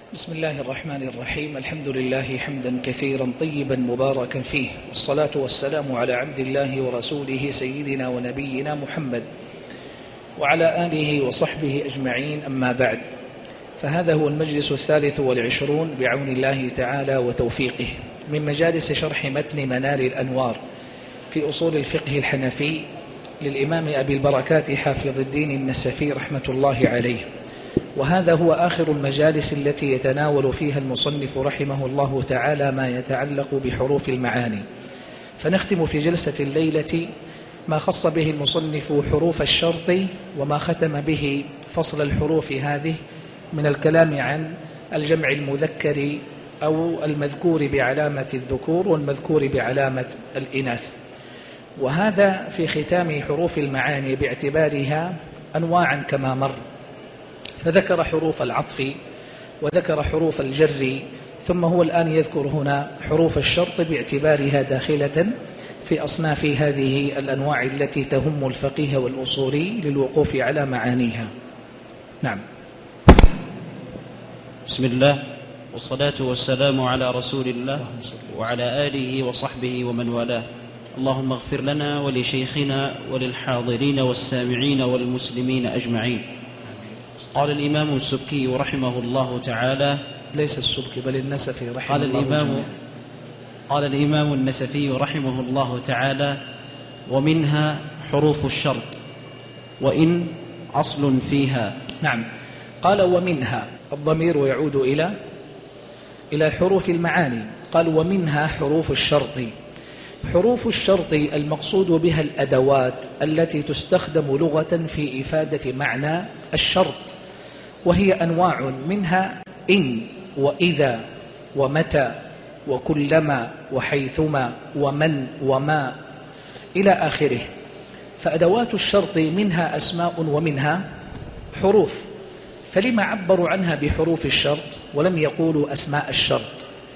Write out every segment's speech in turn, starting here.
بسم الله الرحمن الرحيم. الحمد لله حمدا كثيرا طيبا مباركا فيه، والصلاة والسلام على عبد الله ورسوله سيدنا ونبينا محمد وعلى آله وصحبه أجمعين، أما بعد، فهذا هو المجلس 23 بعون الله تعالى وتوفيقه من مجالس شرح متن منار الأنوار في أصول الفقه الحنفي للإمام أبي البركات حافظ الدين النسفي رحمة الله عليه. وهذا هو آخر المجالس التي يتناول فيها المصنف رحمه الله تعالى ما يتعلق بحروف المعاني، فنختم في جلسة الليلة ما خص به المصنف حروف الشرط، وما ختم به فصل الحروف هذه من الكلام عن الجمع المذكر أو المذكور بعلامة الذكور والمذكور بعلامة الإناث. وهذا في ختام حروف المعاني باعتبارها أنواعا كما مر، فذكر حروف العطف وذكر حروف الجر، ثم هو الآن يذكر هنا حروف الشرط باعتبارها داخلة في أصناف هذه الأنواع التي تهم الفقيه والأصولي للوقوف على معانيها. نعم. بسم الله والصلاة والسلام على رسول الله وعلى آله وصحبه ومن والاه. اللهم اغفر لنا ولشيخنا وللحاضرين والسامعين والمسلمين أجمعين. قال الإمام السبكي رحمه الله تعالى، ليس السبكي بل النسفي رحمه الله. قال الإمام النسفي رحمه الله تعالى: ومنها حروف الشرط وإن أصل فيها. نعم، قال ومنها، الضمير يعود إلى حروف المعاني. قال ومنها حروف الشرط. حروف الشرط المقصود بها الأدوات التي تستخدم لغة في إفادة معنى الشرط، وهي أنواع، منها إن وإذا ومتى وكلما وحيثما ومن وما إلى آخره. فأدوات الشرط منها أسماء ومنها حروف، فلما عبروا عنها بحروف الشرط ولم يقولوا أسماء الشرط؟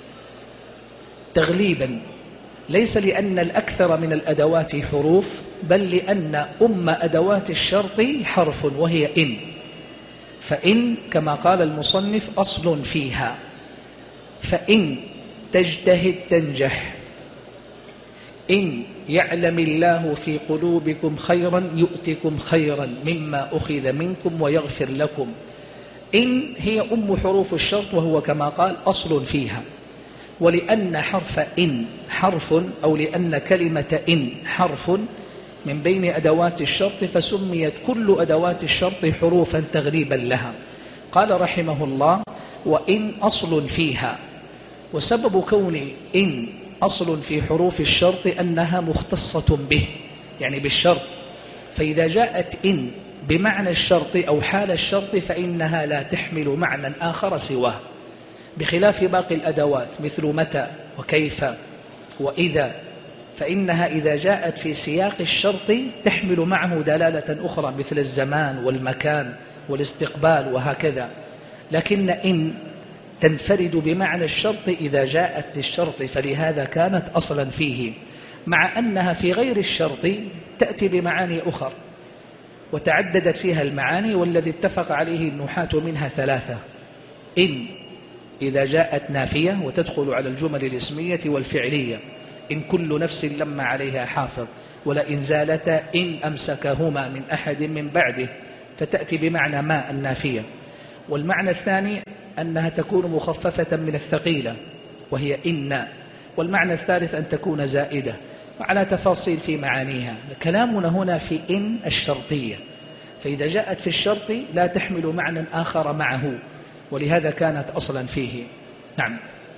تغليبا، ليس لأن الأكثر من الأدوات حروف، بل لأن أدوات الشرط حرف وهي إن. فإن كما قال المصنف أصل فيها، فإن تجتهد تنجح، إن يعلم الله في قلوبكم خيرا يؤتكم خيرا مما أخذ منكم ويغفر لكم. إن هي حروف الشرط، وهو كما قال أصل فيها. ولأن حرف إن حرف، أو لأن كلمة إن حرف من بين أدوات الشرط، فسميت كل أدوات الشرط حروفا تغليبا لها. قال رحمه الله: وإن أصل فيها. وسبب كون إن أصل في حروف الشرط أنها مختصة به، يعني بالشرط. فإذا جاءت إن بمعنى الشرط أو حال الشرط فإنها لا تحمل معنى آخر سواه، بخلاف باقي الأدوات مثل متى وكيف وإذا، فإنها إذا جاءت في سياق الشرط تحمل معه دلالة أخرى مثل الزمان والمكان والاستقبال وهكذا. لكن إن تنفرد بمعنى الشرط إذا جاءت للشرط، فلهذا كانت أصلا فيه، مع أنها في غير الشرط تأتي بمعاني أخرى وتعددت فيها المعاني، والذي اتفق عليه النحاة منها ثلاثة: إن إذا جاءت نافية وتدخل على الجمل الاسمية والفعلية، إن كل نفس لما عليها حافظ، ولئن زالتا إن أمسكهما من أحد من بعده، فتأتي بمعنى ما النافية. والمعنى الثاني أنها تكون مخففة من الثقيلة وهي إن. والمعنى الثالث أن تكون زائدة، وعلى تفاصيل في معانيها. كلامنا هنا في إن الشرطية، فإذا جاءت في الشرط لا تحمل معنى آخر معه، ولهذا كانت أصلا فيه. نعم.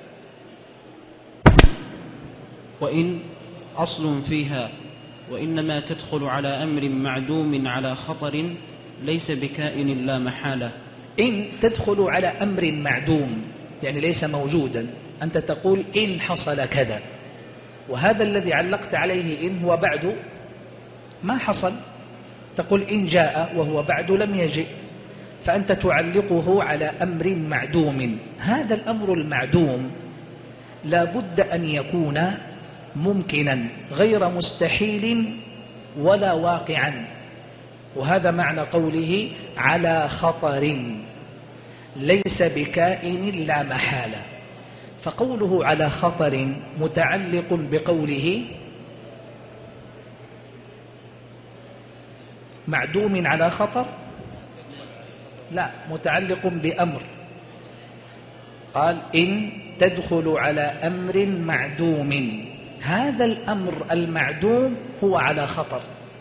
وإن أصل فيها، وإنما تدخل على أمر معدوم على خطر ليس بكائن لا محالة. إن تدخل على أمر معدوم، يعني ليس موجودا. أنت تقول إن حصل كذا، وهذا الذي علقت عليه إن هو بعد ما حصل. تقول إن جاء وهو بعد لم يجئ، فأنت تعلقه على أمر معدوم. هذا الأمر المعدوم لا بد أن يكون ممكنا غير مستحيل ولا واقعا، وهذا معنى قوله على خطر. ليس بكائن لا محالة. فقوله على خطر متعلق بقوله معدوم على خطر، لا، متعلق بأمر. قال إن تدخل على أمر معدوم، هذا الأمر المعدوم هو على خطر،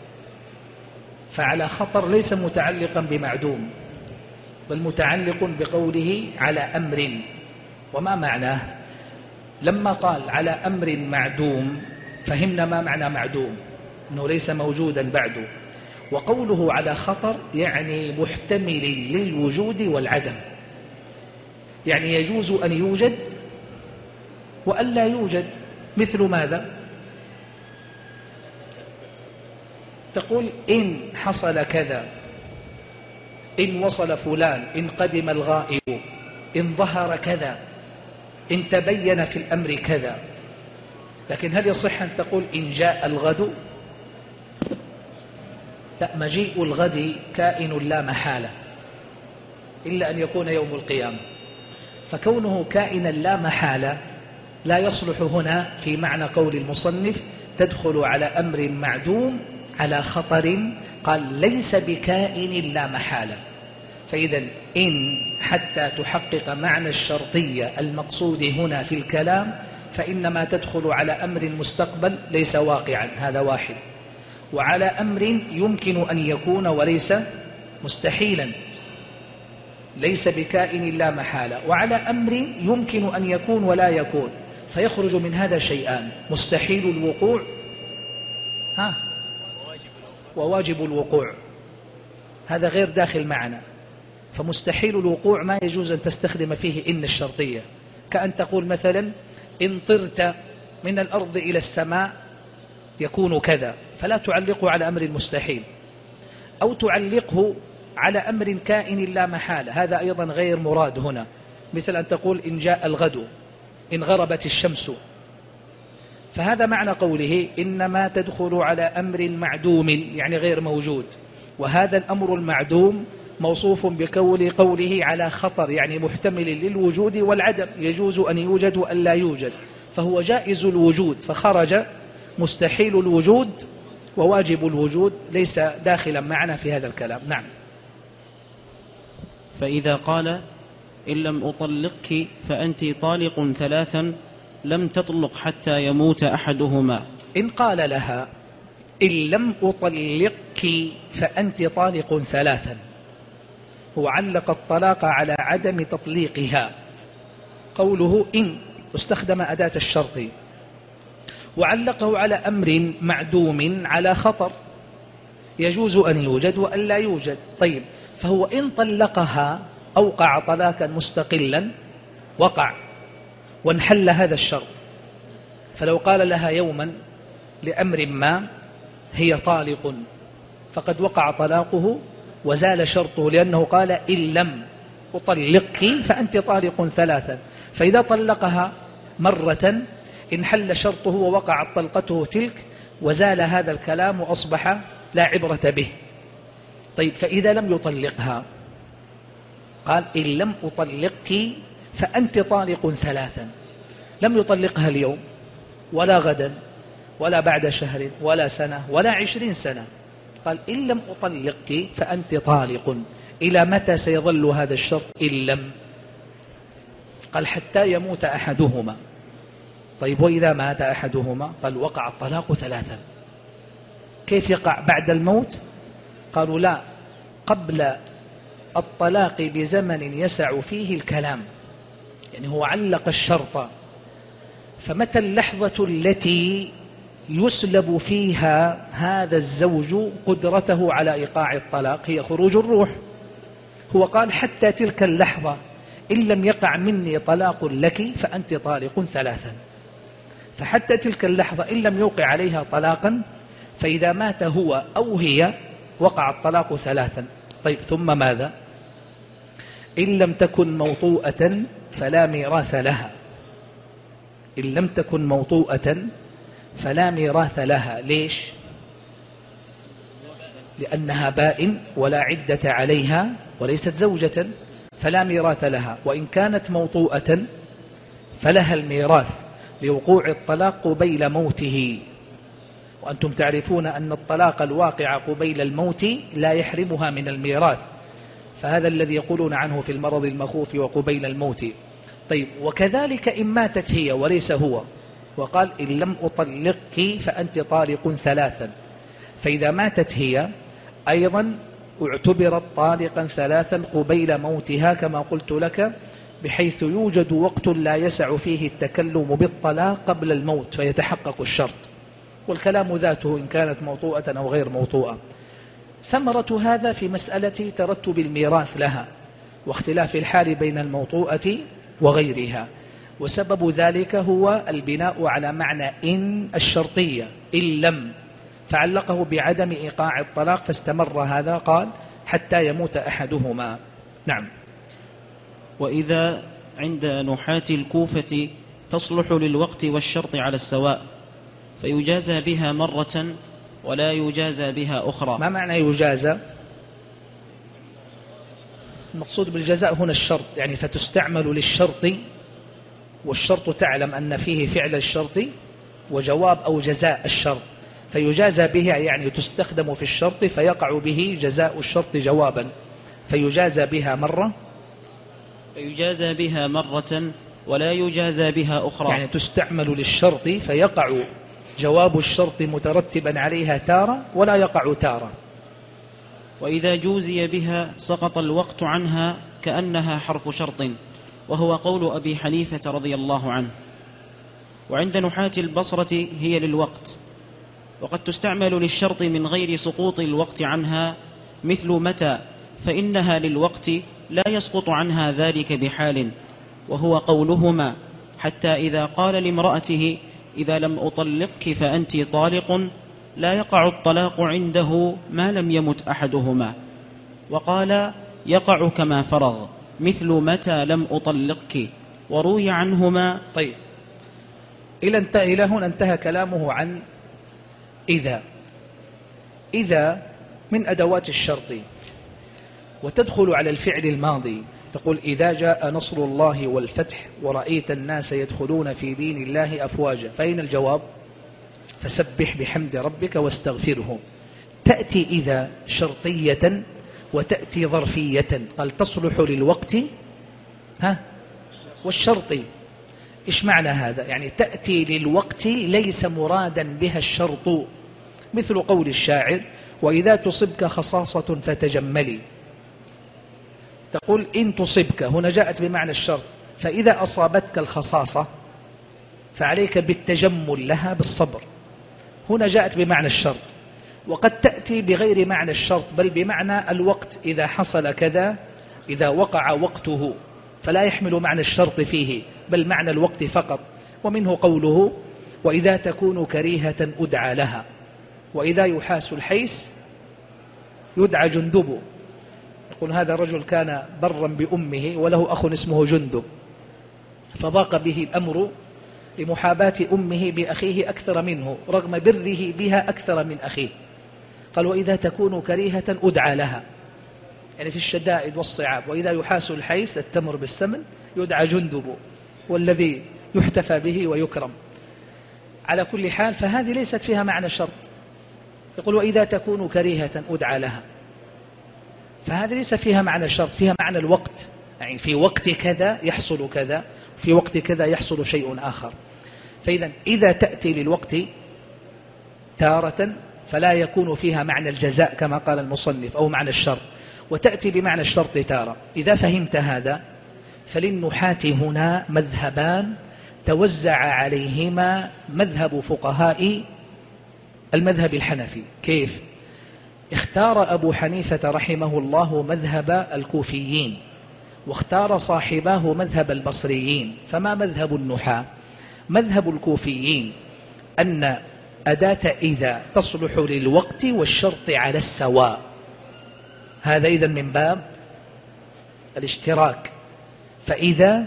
فعلى خطر ليس متعلقا بمعدوم بل متعلق بقوله على أمر. وما معناه؟ لما قال على أمر معدوم فهمنا ما معنى معدوم، أنه ليس موجودا بعده. وقوله على خطر يعني محتمل للوجود والعدم، يعني يجوز أن يوجد وأن لا يوجد. مثل ماذا؟ تقول إن حصل كذا، إن وصل فلان، إن قدم الغائب، إن ظهر كذا، إن تبين في الأمر كذا. لكن هل يصح أن تقول إن جاء الغد؟ لا، مجيء الغد كائن لا محالة إلا أن يكون يوم القيامة، فكونه كائنا لا محالة لا يصلح هنا في معنى قول المصنف تدخل على أمر معدوم على خطر. قال ليس بكائن لا محالة. فإذا إن حتى تحقق معنى الشرطية المقصود هنا في الكلام فإنما تدخل على أمر مستقبل ليس واقعا، هذا واحد، وعلى أمر يمكن أن يكون وليس مستحيلا، ليس بكائن لا محالة، وعلى أمر يمكن أن يكون ولا يكون. فيخرج من هذا شيئان: مستحيل الوقوع وواجب الوقوع، هذا غير داخل معنا. فمستحيل الوقوع ما يجوز أن تستخدم فيه إن الشرطية، كأن تقول مثلا إن طرت من الأرض إلى السماء يكون كذا، فلا تعلقه على أمر مستحيل، أو تعلقه على أمر كائن لا محالة، هذا أيضا غير مراد هنا. مثل أن تقول إن جاء الغد، إن غربت الشمس، فهذا معنى قوله إنما تدخل على أمر معدوم يعني غير موجود. وهذا الأمر المعدوم موصوف قوله على خطر يعني محتمل للوجود والعدم، يجوز أن يوجد وأن لا يوجد، فهو جائز الوجود، فخرج مستحيل الوجود وواجب الوجود ليس داخلا معنا في هذا الكلام. نعم. فإذا قال إن لم أطلقك فأنت طالق ثلاثا لم تطلق حتى يموت أحدهما. إن قال لها إن لم أطلقك فأنت طالق ثلاثا، هو علق الطلاق على عدم تطليقها. قوله إن استخدم أداة الشرط، وعلقه على أمر معدوم على خطر يجوز أن يوجد وأن لا يوجد. طيب، فهو إن طلقها أوقع طلاقا مستقلا وقع وانحل هذا الشرط. فلو قال لها يوما لأمر ما هي طالق فقد وقع طلاقه وزال شرطه، لأنه قال إن لم أطلقك فأنت طالق ثلاثا. فإذا طلقها مرة انحل شرطه ووقعت طلقته تلك وزال هذا الكلام وأصبح لا عبرة به. طيب، فإذا لم يطلقها قال إن لم أطلقك فأنت طالق ثلاثا، لم يطلقها اليوم ولا غدا ولا بعد شهر ولا سنة ولا 20 سنة، قال إن لم أطلقك فأنت طالق. إلى متى سيظل هذا الشرط إن لم؟ قال حتى يموت أحدهما. طيب، وإذا مات أحدهما؟ قال وقع الطلاق ثلاثا. كيف يقع بعد الموت؟ قالوا لا، قبل الطلاق بزمن يسع فيه الكلام، يعني هو علق الشرط. فمتى اللحظة التي يسلب فيها هذا الزوج قدرته على إيقاع الطلاق؟ هي خروج الروح. هو قال حتى تلك اللحظة إن لم يقع مني طلاق لك فأنت طالق ثلاثا. فحتى تلك اللحظة إن لم يوقع عليها طلاقا، فإذا مات هو أو هي وقع الطلاق ثلاثا. طيب، ثم ماذا؟ إن لم تكن موطوءة فلا ميراث لها. إن لم تكن موطوءة فلا ميراث لها. ليش؟ لأنها بائن ولا عدة عليها وليست زوجة، فلا ميراث لها، وإن كانت موطوءة فلها الميراث لوقوع الطلاق قبيل موته. وأنتم تعرفون أن الطلاق الواقع قبيل الموت لا يحرمها من الميراث، فهذا الذي يقولون عنه في المرض المخوف وقبيل الموت. طيب، وكذلك إن ماتت هي وليس هو، وقال إن لم أطلقك فأنت طالق ثلاثا، فإذا ماتت هي أيضا اعتبرت طالقا ثلاثا قبيل موتها كما قلت لك، بحيث يوجد وقت لا يسع فيه التكلم بالطلاق قبل الموت فيتحقق الشرط، والكلام ذاته إن كانت موطوءة أو غير موطوءة. ثمرة هذا في مسألة ترتب الميراث لها واختلاف الحال بين الموطوءة وغيرها، وسبب ذلك هو البناء على معنى إن الشرطية، إن لم، فعلقه بعدم إيقاع الطلاق فاستمر هذا، قال حتى يموت أحدهما. نعم. وإذا عند نحاة الكوفة تصلح للوقت والشرط على السواء، فيجازى بها مرة ولا يجازى بها أخرى. ما معنى يجازى؟ المقصود بالجزاء هنا الشرط، يعني فتستعمل للشرط، والشرط تعلم أن فيه فعل الشرط وجواب أو جزاء الشرط، فيجازى بها يعني تستخدم في الشرط فيقع به جزاء الشرط جوابا، فيجازى بها مرة ولا يجازى بها أخرى، يعني تستعمل للشرط فيقع جواب الشرط مترتبا عليها تارة ولا يقع تارة. وإذا جوزي بها سقط الوقت عنها كأنها حرف شرط، وهو قول أبي حنيفة رضي الله عنه. وعند نحاة البصرة هي للوقت، وقد تستعمل للشرط من غير سقوط الوقت عنها، مثل متى، فإنها للوقت لا يسقط عنها ذلك بحال، وهو قولهما حتى إذا قال لامرأته إذا لم أطلقك فأنت طالق، لا يقع الطلاق عنده ما لم يمت أحدهما. وقال يقع كما فرغ، مثل متى لم أطلقك، وروي عنهما. طيب، إلى هنا انتهى كلامه عن إذا من أدوات الشرط، وتدخل على الفعل الماضي، تقول إذا جاء نصر الله والفتح ورأيت الناس يدخلون في دين الله أفواجا، فأين الجواب؟ فسبح بحمد ربك واستغفره. تأتي إذا شرطية وتأتي ظرفية، قال تصلح للوقت والشرط. إيش معنى هذا؟ يعني تأتي للوقت ليس مرادا بها الشرط، مثل قول الشاعر وإذا تصبك خصاصة فتجملي، تقول إن تصبك، هنا جاءت بمعنى الشرط، فإذا أصابتك الخصاصة فعليك بالتجمل لها بالصبر، هنا جاءت بمعنى الشرط. وقد تأتي بغير معنى الشرط بل بمعنى الوقت، إذا حصل كذا، إذا وقع وقته، فلا يحمل معنى الشرط فيه بل معنى الوقت فقط. ومنه قوله وإذا تكون كريهة أدعى لها، وإذا يحاس الحيس يدعى جندب. يقول هذا الرجل كان برا بأمه وله أخ اسمه جندب، فضاق به الأمر لمحاباة أمه بأخيه أكثر منه رغم بره بها أكثر من أخيه. قال وإذا تكون كريهة أدعى لها، يعني في الشدائد والصعاب. وإذا يحاس الحيس التمر بالسمن يدعى جندب، والذي يحتفى به ويكرم. على كل حال فهذه ليست فيها معنى الشرط. يقول وإذا تكون كريهة أدعى لها، فهذه ليس فيها معنى الشرط، فيها معنى الوقت، يعني في وقت كذا يحصل كذا، في وقت كذا يحصل شيء آخر. فإذا إذا تأتي للوقت تارة فلا يكون فيها معنى الجزاء كما قال المصنف أو معنى الشرط، وتأتي بمعنى الشرط تارة. إذا فهمت هذا فللنحاة هنا مذهبان توزع عليهما مذهب فقهاء المذهب الحنفي. كيف؟ اختار أبو حنيفة رحمه الله مذهب الكوفيين، واختار صاحباه مذهب البصريين. فما مذهب النحاة؟ مذهب الكوفيين أن أداة إذا تصلح للوقت والشرط على السواء. هذا إذن من باب الاشتراك، فإذا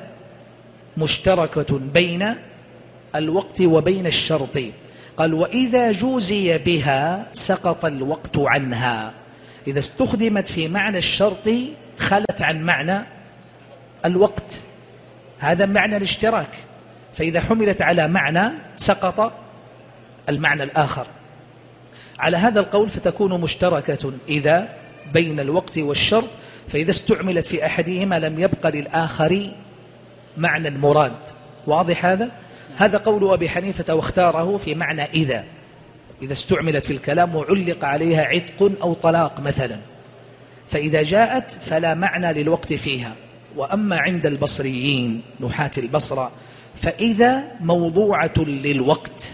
مشتركة بين الوقت وبين الشرط. قال وإذا جوزي بها سقط الوقت عنها. إذا استخدمت في معنى الشرط خلت عن معنى الوقت، هذا معنى الاشتراك. فإذا حملت على معنى سقط المعنى الآخر. على هذا القول فتكون مشتركة إذا بين الوقت والشرط، فإذا استعملت في أحدهما لم يبق للآخر معنى مراد. واضح هذا؟ هذا قول أبي حنيفة واختاره في معنى إذا استعملت في الكلام وعلق عليها عتق أو طلاق مثلا، فإذا جاءت فلا معنى للوقت فيها. وأما عند البصريين نحاة البصرة فإذا موضوعة للوقت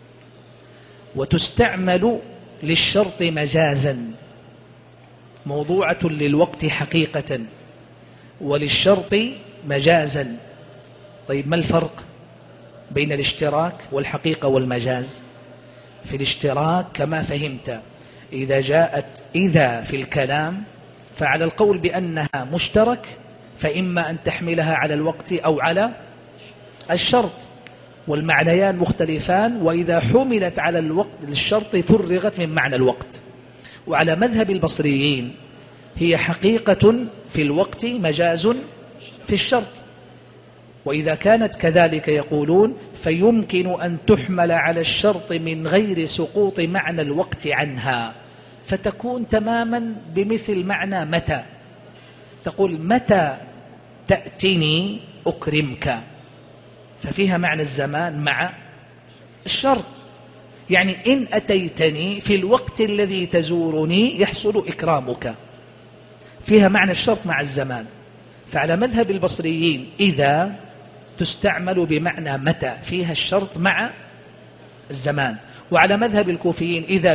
وتستعمل للشرط مجازا، موضوعة للوقت حقيقة وللشرط مجازا. طيب ما الفرق بين الاشتراك والحقيقة والمجاز؟ في الاشتراك كما فهمت إذا جاءت إذا في الكلام فعلى القول بأنها مشترك فإما أن تحملها على الوقت أو على الشرط، والمعنيان مختلفان، وإذا حملت على الوقت للشرط فرغت من معنى الوقت. وعلى مذهب البصريين هي حقيقة في الوقت مجاز في الشرط، وإذا كانت كذلك يقولون فيمكن أن تحمل على الشرط من غير سقوط معنى الوقت عنها، فتكون تماما بمثل معنى متى. تقول متى تأتني أكرمك، ففيها معنى الزمان مع الشرط، يعني إن أتيتني في الوقت الذي تزورني يحصل إكرامك، فيها معنى الشرط مع الزمان. فعلى مذهب البصريين إذا تستعمل بمعنى متى، فيها الشرط مع الزمان. وعلى مذهب الكوفيين إذا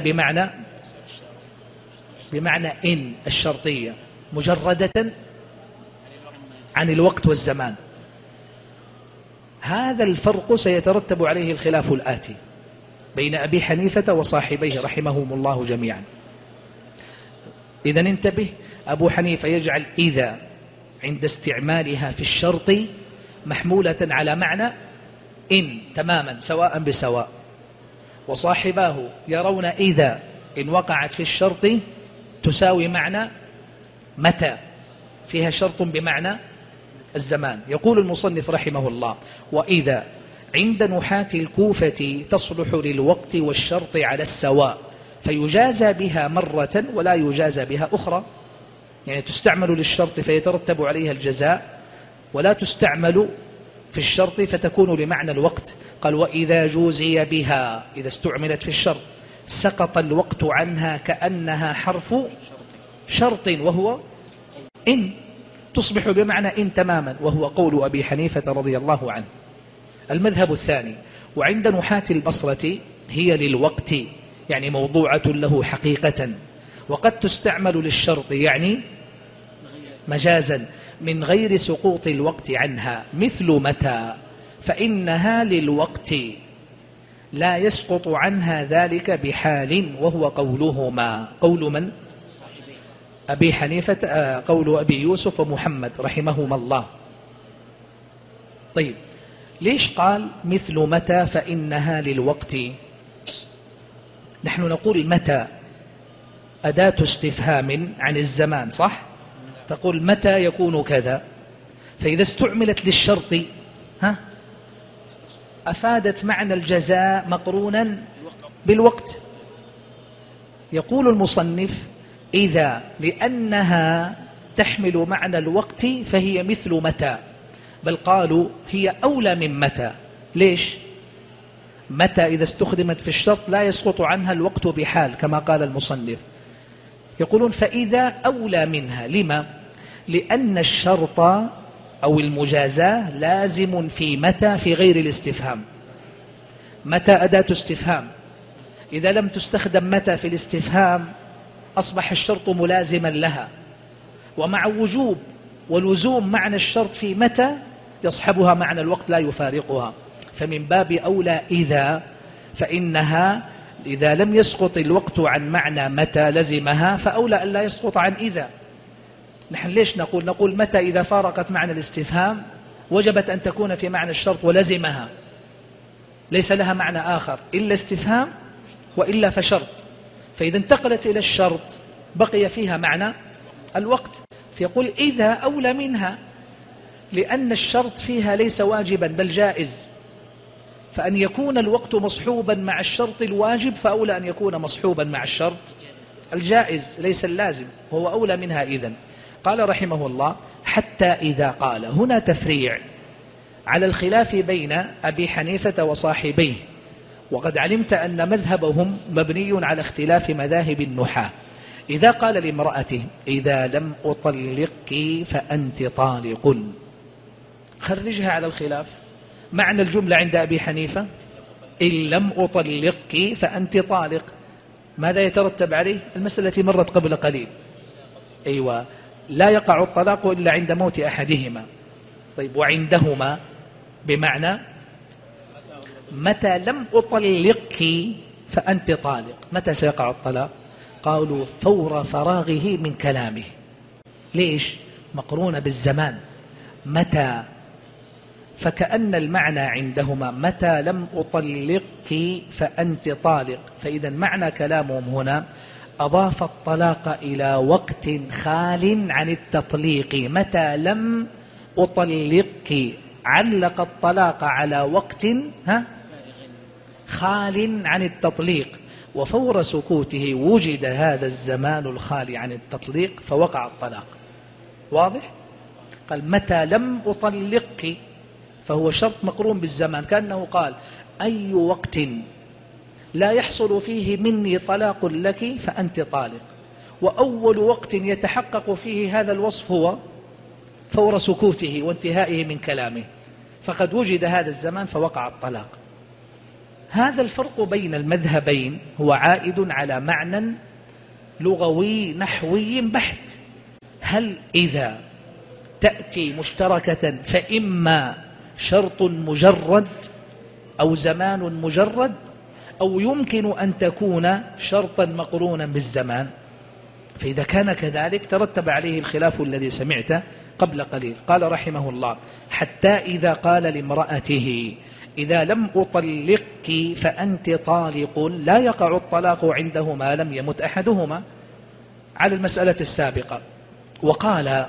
بمعنى إن الشرطية مجردة عن الوقت والزمان. هذا الفرق سيترتب عليه الخلاف الآتي بين أبي حنيفة وصاحبيه رحمهم الله جميعا. إذن انتبه، أبو حنيفة يجعل إذا عند استعمالها في الشرط محمولة على معنى إن تماما سواء بسواء، وصاحباه يرون إذا إن وقعت في الشرط تساوي معنى متى، فيها شرط بمعنى الزمان. يقول المصنف رحمه الله: وإذا عند نحاة الكوفة تصلح للوقت والشرط على السواء، فيجازى بها مرة ولا يجازى بها أخرى، يعني تستعمل للشرط فيترتب عليها الجزاء، ولا تستعمل في الشرط فتكون لمعنى الوقت. قال: وإذا جوزي بها، إذا استعملت في الشرط سقط الوقت عنها كأنها حرف شرط وهو إن، تصبح بمعنى إن تماما، وهو قول أبي حنيفة رضي الله عنه. المذهب الثاني: وعند نحاة البصرة هي للوقت، يعني موضوعة له حقيقة، وقد تستعمل للشرط يعني مجازا من غير سقوط الوقت عنها، مثل متى، فإنها للوقت لا يسقط عنها ذلك بحال، وهو قولهما. قول من؟ أبي حنيفة، قول أبي يوسف ومحمد رحمهما الله. طيب ليش قال مثل متى فإنها للوقت؟ نحن نقول متى أداة استفهام عن الزمان، صح؟ تقول متى يكون كذا، فإذا استعملت للشرط أفادت معنى الجزاء مقرونا بالوقت. يقول المصنف: إذا لأنها تحمل معنى الوقت فهي مثل متى، بل قالوا هي أولى من متى. ليش؟ متى إذا استخدمت في الشرط لا يسقط عنها الوقت بحال كما قال المصنف. يقولون فإذا أولى منها. لما؟ لأن الشرط أو المجازاة لازم في متى في غير الاستفهام. متى أداة استفهام، إذا لم تستخدم متى في الاستفهام أصبح الشرط ملازما لها، ومع وجوب ولزوم معنى الشرط في متى يصحبها معنى الوقت لا يفارقها. فمن باب أولى إذا، فإنها إذا لم يسقط الوقت عن معنى متى لزمها، فأولى أن لا يسقط عن إذا. نحن ليش نقول متى إذا فارقت معنى الاستفهام وجبت أن تكون في معنى الشرط ولزمها، ليس لها معنى آخر إلا استفهام وإلا فشرط. فإذا انتقلت إلى الشرط بقي فيها معنى الوقت، فيقول إذا أولى منها. لأن الشرط فيها ليس واجبا بل جائز، فأن يكون الوقت مصحوبا مع الشرط الواجب فأولى أن يكون مصحوبا مع الشرط الجائز ليس اللازم، هو أولى منها إذن. قال رحمه الله: حتى إذا قال. هنا تفريع على الخلاف بين أبي حنيفة وصاحبيه، وقد علمت أن مذهبهم مبني على اختلاف مذاهب النحاة. إذا قال لامرأته: إذا لم أطلقك فأنت طالق، خرجها على الخلاف. معنى الجملة عند أبي حنيفة: إن لم أطلقك فأنت طالق. ماذا يترتب عليه؟ المسألة التي مرت قبل قليل. أيوة، لا يقع الطلاق إلا عند موت أحدهما. طيب، وعندهما بمعنى متى لم أطلقك فأنت طالق. متى سيقع الطلاق؟ قالوا: فور فراغه من كلامه. ليش؟ مقرونة بالزمان، متى، فكأن المعنى عندهما متى لم أطلقك فأنت طالق، فإذا معنى كلامهم هنا أضاف الطلاق إلى وقت خال عن التطليق. متى لم أطلقك علق الطلاق على وقت خال عن التطليق، وفور سكوته وجد هذا الزمان الخالي عن التطليق فوقع الطلاق. واضح؟ قال: متى لم أطلقك، فهو شرط مقرون بالزمان، كأنه قال: أي وقت لا يحصل فيه مني طلاق لك فأنت طالق. وأول وقت يتحقق فيه هذا الوصف هو فور سكوته وانتهائه من كلامه، فقد وجد هذا الزمان فوقع الطلاق. هذا الفرق بين المذهبين هو عائد على معنى لغوي نحوي بحت. هل إذا تأتي مشتركة فإما شرط مجرد أو زمان مجرد، أو يمكن أن تكون شرطا مقرونا بالزمان. فإذا كان كذلك ترتب عليه الخلاف الذي سمعته قبل قليل. قال رحمه الله: حتى إذا قال لامرأته: إذا لم أطلقك فأنت طالق، لا يقع الطلاق عنده ما لم يمت أحدهما، على المسألة السابقة. وقال: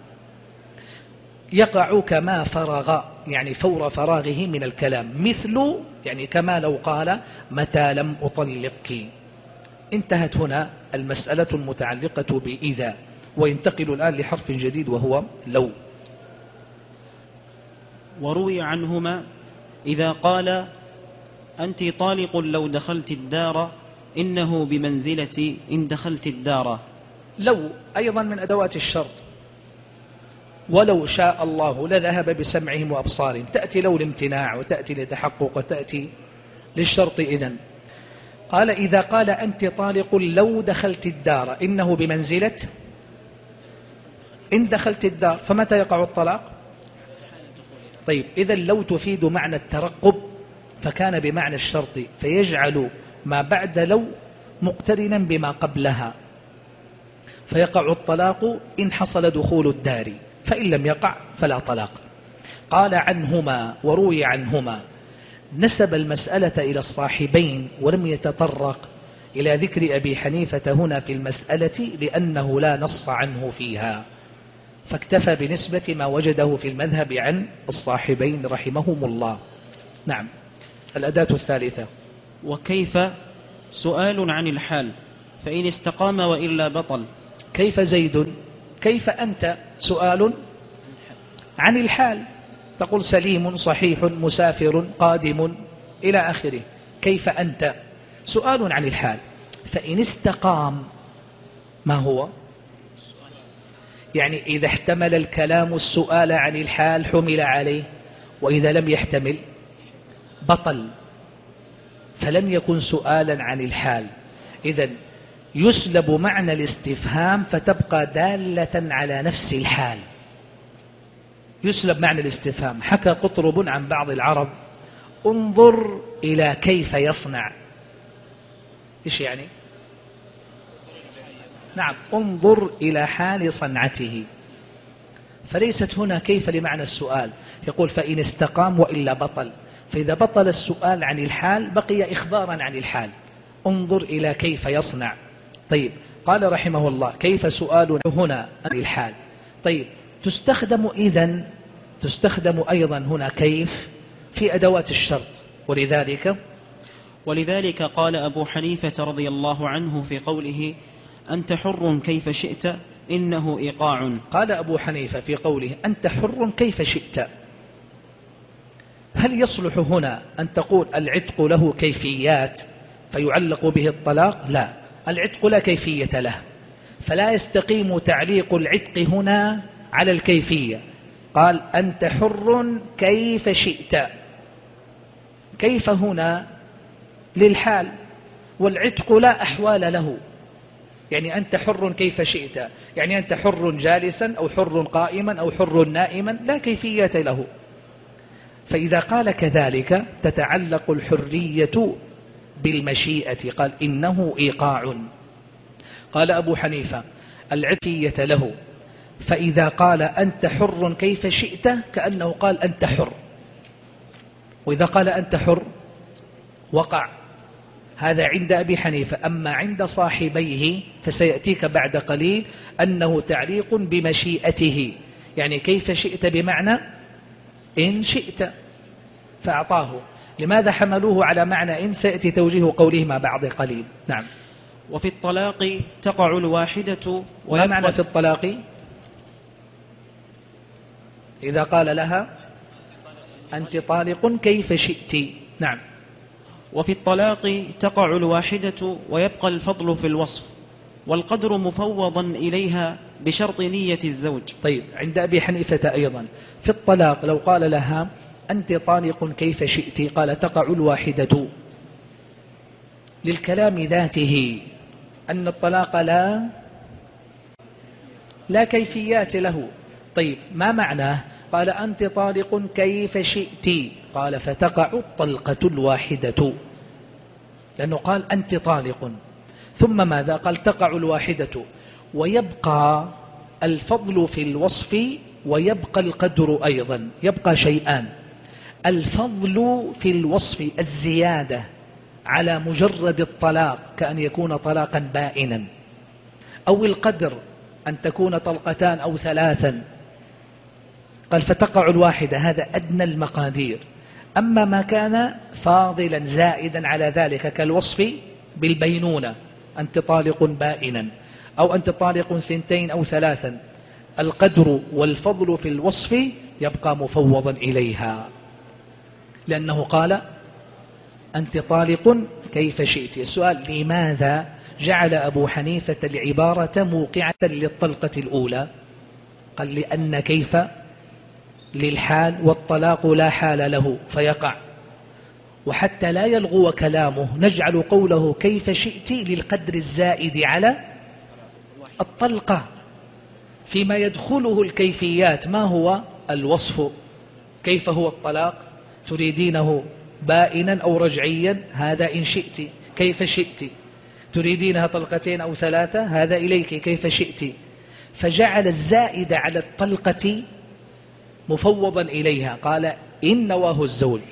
يقع كما فرغ، يعني فور فراغه من الكلام، مثل، يعني كما لو قال: متى لم أطلقك. انتهت هنا المسألة المتعلقة بإذا، وينتقل الآن لحرف جديد وهو لو. وروي عنهما: إذا قال: أنت طالق لو دخلت الدار، إنه بمنزلة إن دخلت الدار. لو أيضا من أدوات الشرط، ولو شاء الله لذهب بسمعهم وأبصارهم. تأتي لو الامتناع، وتأتي لتحقق، وتأتي للشرط. إذن قال: إذا قال: أنت طالق لو دخلت الدار، إنه بمنزلة إن دخلت الدار. فمتى يقع الطلاق؟ طيب، إذا لو تفيد معنى الترقب فكان بمعنى الشرط، فيجعل ما بعد لو مقترنا بما قبلها، فيقع الطلاق إن حصل دخول الدار، فإن لم يقع فلا طلاق. قال: عنهما، وروي عنهما. نسب المسألة إلى الصاحبين ولم يتطرق إلى ذكر أبي حنيفة هنا في المسألة، لأنه لا نص عنه فيها، فاكتفى بنسبة ما وجده في المذهب عن الصاحبين رحمهم الله. نعم. الأداة الثالثة: وكيف سؤال عن الحال، فإن استقام وإلا بطل. كيف زيد؟ كيف أنت؟ سؤال عن الحال، تقول سليم، صحيح، مسافر، قادم، إلى آخره. كيف أنت؟ سؤال عن الحال. فإن استقام، ما هو؟ يعني إذا احتمل الكلام السؤال عن الحال حمل عليه، وإذا لم يحتمل بطل، فلم يكن سؤالا عن الحال. إذن يسلب معنى الاستفهام فتبقى دالة على نفس الحال. يسلب معنى الاستفهام. حكى قطرب عن بعض العرب: انظر إلى كيف يصنع. إيش يعني؟ نعم، انظر إلى حال صنعته. فليست هنا كيف لمعنى السؤال. يقول: فإن استقام وإلا بطل. فإذا بطل السؤال عن الحال بقي إخبارا عن الحال. انظر إلى كيف يصنع. طيب، قال رحمه الله: كيف سؤال هنا عن الحال. طيب، تستخدم إذن تستخدم أيضا هنا كيف في أدوات الشرط، ولذلك قال أبو حنيفة رضي الله عنه في قوله أنت حر كيف شئت إنه إيقاع. قال أبو حنيفة في قوله أنت حر كيف شئت، هل يصلح هنا أن تقول العتق له كيفيات فيعلق به الطلاق؟ لا، العتق لا كيفية له، فلا يستقيم تعليق العتق هنا على الكيفية. قال أنت حر كيف شئت، كيف هنا للحال، والعتق لا أحوال له. يعني أنت حر كيف شئت، يعني أنت حر جالسا أو حر قائما أو حر نائما، لا كيفية له. فإذا قال كذلك تتعلق الحرية بالمشيئة. قال إنه إيقاع. قال أبو حنيفة العتقية له، فإذا قال أنت حر كيف شئت كأنه قال أنت حر، وإذا قال أنت حر وقع. هذا عند أبي حنيفة. أما عند صاحبيه فسيأتيك بعد قليل أنه تعليق بمشيئته، يعني كيف شئت بمعنى إن شئت، فأعطاه. لماذا حملوه على معنى إن؟ سيأتي توجيه قولهما بعد قليل. نعم. وفي الطلاق تقع الواحدة. ما معنى في الطلاق؟ إذا قال لها أنت طالق كيف شئت. نعم. وفي الطلاق تقع الواحدة ويبقى الفضل في الوصف، والقدر مفوضا إليها بشرط نية الزوج. طيب، عند أبي حنيفة أيضا في الطلاق لو قال لها أنت طالق كيف شئت قال تقع الواحدة للكلام ذاته، أن الطلاق لا كيفيات له. طيب، ما معناه؟ قال أنت طالق كيف شئت، قال فتقع الطلقة الواحدة، لأنه قال أنت طالق، ثم ماذا؟ قال تقع الواحدة، ويبقى الفضل في الوصف ويبقى القدر أيضا. يبقى شيئان: الفضل في الوصف الزيادة على مجرد الطلاق كأن يكون طلاقا بائنا، أو القدر أن تكون طلقتان أو ثلاثا. قال فتقع الواحدة، هذا أدنى المقادير. أما ما كان فاضلا زائدا على ذلك كالوصف بالبينونة، أنت طالق بائنا أو أنت طالق سنتين أو ثلاثا، القدر والفضل في الوصف يبقى مفوضا إليها، لأنه قال أنت طالق كيف شئت. السؤال: لماذا جعل أبو حنيفة العبارة موقعة للطلقة الأولى؟ قال لأن كيف للحال والطلاق لا حال له فيقع. وحتى لا يلغو كلامه نجعل قوله كيف شئت للقدر الزائد على الطلقة، فيما يدخله الكيفيات. ما هو الوصف؟ كيف هو الطلاق؟ تريدينه بائنا أو رجعيا؟ هذا إن شئت. كيف شئت؟ تريدينها طلقتين أو ثلاثة؟ هذا إليك كيف شئت. فجعل الزائد على الطلقة مفوضا إليها. قال إن نواه الزوج،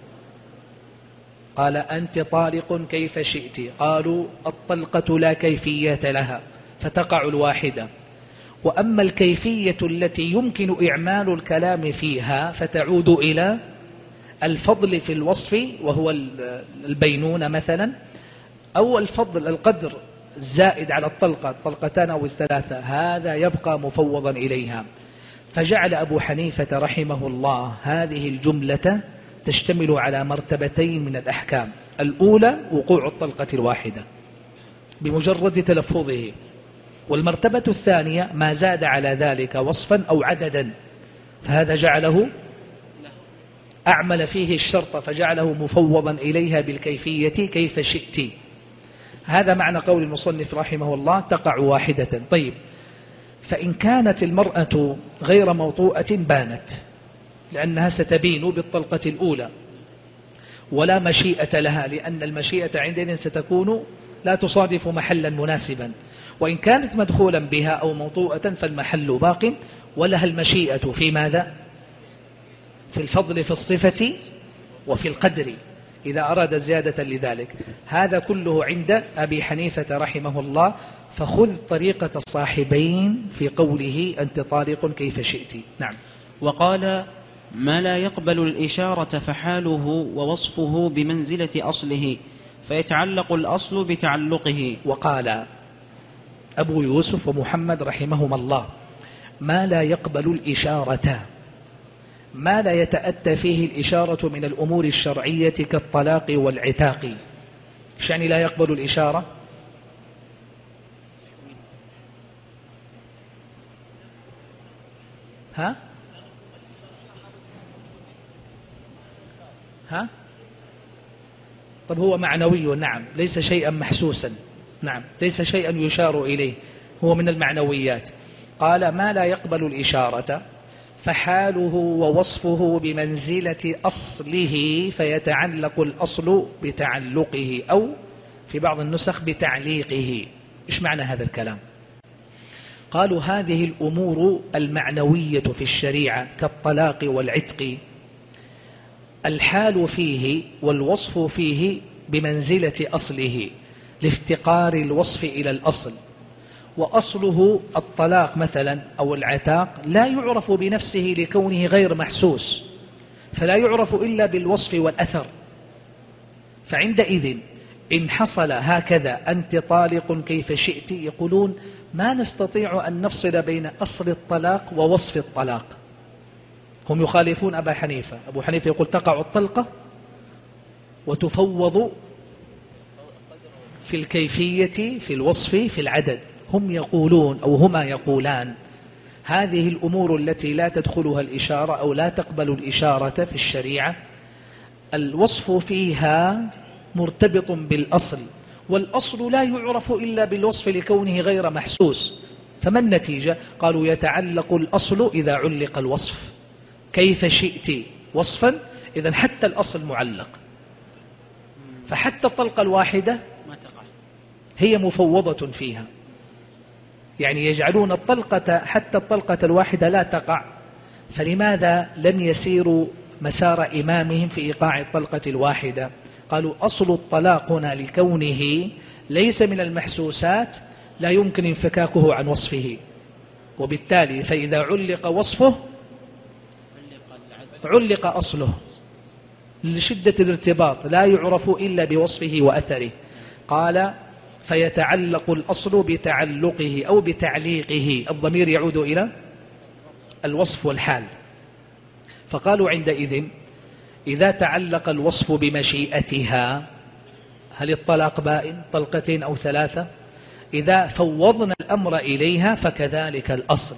قال أنت طالق كيف شئت، قالوا الطلقة لا كيفية لها فتقع الواحدة. وأما الكيفية التي يمكن إعمال الكلام فيها فتعود إلى الفضل في الوصف، وهو البينونة مثلا، أو الفضل القدر الزائد على الطلقة، طلقتان أو الثلاثة، هذا يبقى مفوضا إليها. فجعل أبو حنيفة رحمه الله هذه الجملة تشتمل على مرتبتين من الأحكام: الأولى وقوع الطلقة الواحدة بمجرد تلفظه، والمرتبة الثانية ما زاد على ذلك وصفا أو عددا، فهذا جعله أعمل فيه الشرط فجعله مفوضا إليها بالكيفية كيف شئت. هذا معنى قول المصنف رحمه الله تقع واحدة. طيب، فإن كانت المرأة غير موطوءة بانت، لأنها ستبين بالطلقة الأولى ولا مشيئة لها، لأن المشيئة عندنا ستكون لا تصادف محلا مناسبا. وإن كانت مدخولا بها أو موطوءة فالمحل باق، ولها المشيئة في ماذا؟ في الفضل في الصفة وفي القدر إذا أراد زيادة لذلك. هذا كله عند أبي حنيفة رحمه الله. فخذ طريقة الصاحبين في قوله أنت طالق كيف شئت. نعم. وقال ما لا يقبل الإشارة فحاله ووصفه بمنزلة أصله، فيتعلق الأصل بتعلقه. وقال أبو يوسف ومحمد رحمهما الله: ما لا يقبل الإشارة، ما لا يتأتى فيه الإشارة من الأمور الشرعية كالطلاق والعتاق. إيش يعني لا يقبل الإشارة؟ ها؟ طب هو معنوي، نعم، ليس شيئا محسوسا، نعم، ليس شيئا يشار إليه، هو من المعنويات. قال: ما لا يقبل الإشارة فحاله ووصفه بمنزلة أصله، فيتعلق الأصل بتعلقه، أو في بعض النسخ بتعليقه. إيش معنى هذا الكلام؟ قالوا: هذه الأمور المعنوية في الشريعة كالطلاق والعتق، الحال فيه والوصف فيه بمنزلة أصله لافتقار الوصف إلى الأصل. وأصله الطلاق مثلا أو العتاق لا يعرف بنفسه لكونه غير محسوس، فلا يعرف إلا بالوصف والأثر. فعندئذ إن حصل هكذا أنت طالق كيف شئت، يقولون ما نستطيع أن نفصل بين أصل الطلاق ووصف الطلاق. هم يخالفون أبا حنيفة. أبو حنيفة يقول تقع الطلقة وتفوض في الكيفية، في الوصف، في العدد. هم يقولون أو هما يقولان هذه الأمور التي لا تدخلها الإشارة أو لا تقبل الإشارة في الشريعة الوصف فيها مرتبط بالأصل، والأصل لا يعرف إلا بالوصف لكونه غير محسوس. فما النتيجة؟ قالوا: يتعلق الأصل إذا علق الوصف. كيف شئت وصفا، إذن حتى الأصل معلق. فحتى الطلقة الواحدة هي مفوضة فيها، يعني يجعلون الطلقة حتى الطلقة الواحدة لا تقع. فلماذا لم يسيروا مسار إمامهم في إيقاع الطلقة الواحدة؟ قالوا: أصل الطلاق هنا لكونه ليس من المحسوسات لا يمكن انفكاكه عن وصفه، وبالتالي فإذا علق وصفه علق أصله لشدة الارتباط، لا يعرف إلا بوصفه وأثره. قال: فيتعلق الأصل بتعلقه أو بتعليقه، الضمير يعود إلى الوصف والحال. فقالوا عندئذ إذا تعلق الوصف بمشيئتها، هل الطلاق بائن طلقتين أو ثلاثة؟ إذا فوضنا الأمر إليها فكذلك الأصل،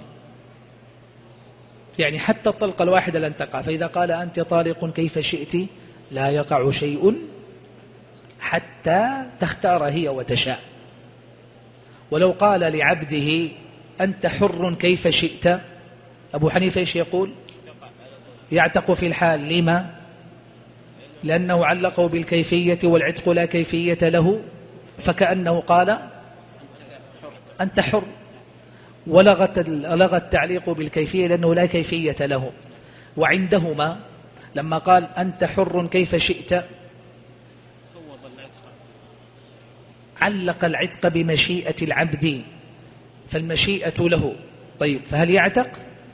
يعني حتى الطلقة الواحدة لن تقع. فإذا قال أنت طالق كيف شئت لا يقع شيء حتى تختار هي وتشاء. ولو قال لعبده أنت حر كيف شئت، أبو حنيفة إيش يقول؟ يعتق في الحال. لما؟ لأنه علقه بالكيفية والعتق لا كيفية له، فكأنه قال أنت حر، ولغى التعليق بالكيفية لأنه لا كيفية له. وعندهما لما قال أنت حر كيف شئت علق العتق بمشيئة العبد، فالمشيئة له. طيب فهل يعتق؟